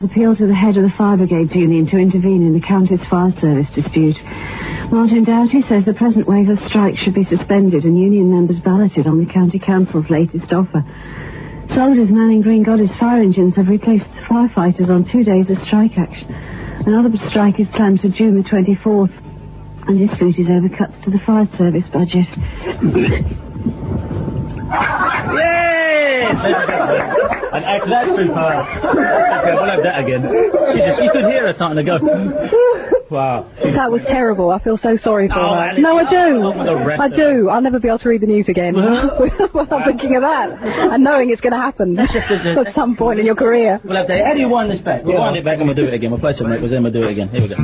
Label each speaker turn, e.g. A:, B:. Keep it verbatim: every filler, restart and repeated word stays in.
A: Appeal to the head of the Fire Brigades Union to intervene in the county's fire service dispute. Martin Doughty says the present wave of strikes should be suspended and union members balloted on the county council's latest offer. Soldiers manning Green Goddess fire engines have replaced firefighters on two days of strike action. Another strike is planned for June the twenty-fourth, and dispute is over cuts to the fire service budget.
B: Yay! And uh, that's superb. Okay, we'll have that again. She, just, she could hear us starting to go. Wow.
C: That was terrible. I feel so sorry for
B: Oh,
C: her.
B: Alice,
C: No, I do. I
B: of
C: do. I'll never be able to read the news again without thinking of that and knowing it's going to happen
B: That's just a,
C: at some point in your career.
B: We'll have to. How do you wind this back? We'll wind it back and we'll do it again. We'll play some records and we'll do it again. Here we go.